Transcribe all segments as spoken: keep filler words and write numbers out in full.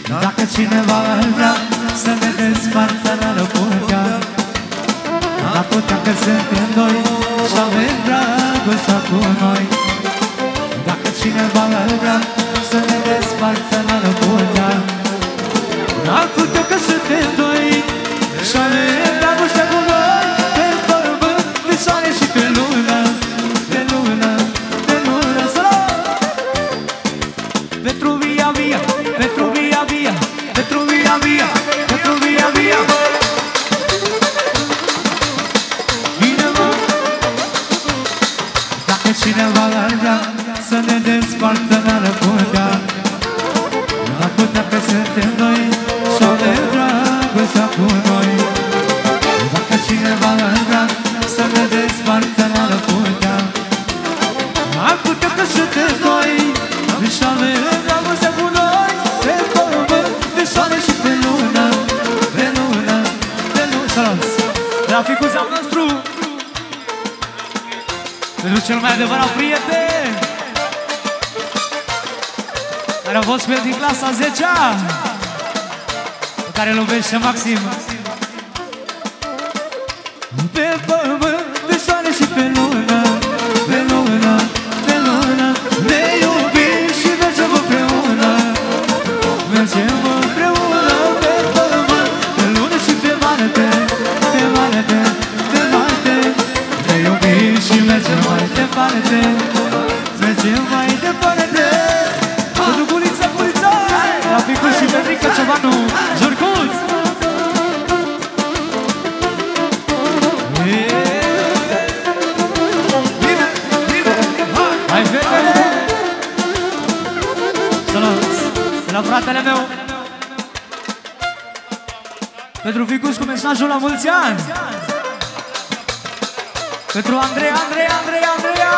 Dacă cineva ar vrea să ne despartă la răputea, n-ar putea că suntem doi și avem dragostea cu noi. Dacă cineva ar vrea să ne despartă la răputea, n-ar putea că suntem doi și avem dragostea cu noi. Pe pământ, pe soare și pe lună, pe lună, pe lună, să pentru via via, pentru via via, pentru via via, pentru via via. Bine, mă! Dacă cineva ar vrea să ne despartă la răputea, n-ar putea că suntem noi și avem dragostea cu noi. Dacă cineva ar vrea să ne despartă la răputea, n-ar putea că suntem noi și avem dragostea cu noi. Pe pământ, pe soare și pe lună, pe lună, pe lună. Salut! Traficul al nostru, pentru cel mai adevărat prieten, care a fost pe din clasa a zecea, pe care îl iubește maxim. Pe pământ, pe soare și pe lună, pe lună, pe lună, ne iubim și mergem împreună. Mergem împreună pe pământ, pe lună și pe Marte, pe Marte, pe Marte. Ne iubim și mergem mai departe, mergem mai departe. Pentru Gulița, Gulița, Raficu și Petrica Ciobanu, Jurcuț. Bine, bine, hai fetele! Salut! De la fratele meu, pentru Ficuț cu mesajul la mulți ani, pentru Andrei, Andrei, Andrei, Andreea.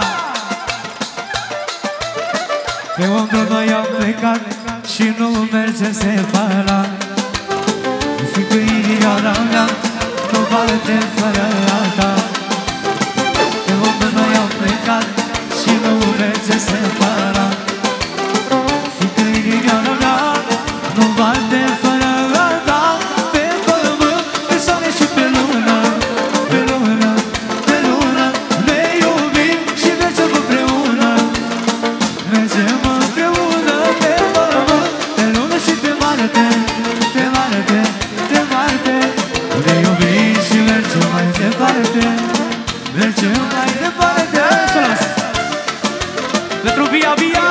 Pe omul noi am plecat și nu mergem separat. Fiindcă inimioara mea nu bate fără a ta. Pe omul noi am plecat și nu mergem separat. Fiindcă inimioara mea nu bate fără a ta. Pe pământ, pe soare și pe lună, pe lună, pe lună, ne iubim și mergem împreună. Mergem împreună pe pământ, pe lună și pe Marte, pe Marte, pe Marte. Ne iubim și mergem mai departe, mergem mai departe. Să-l-as! Pentru via via,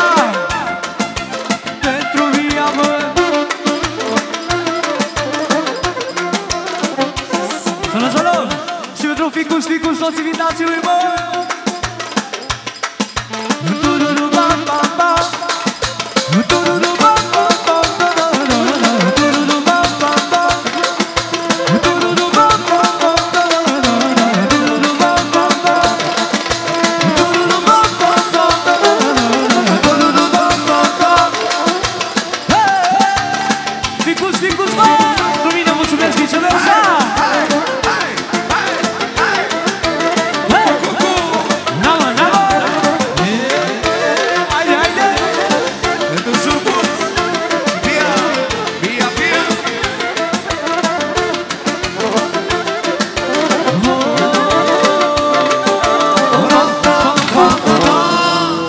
pentru via mă. Să-l-as, să-l-as! Și pentru Ficuț, Ficuț, toți invitații lui, mă.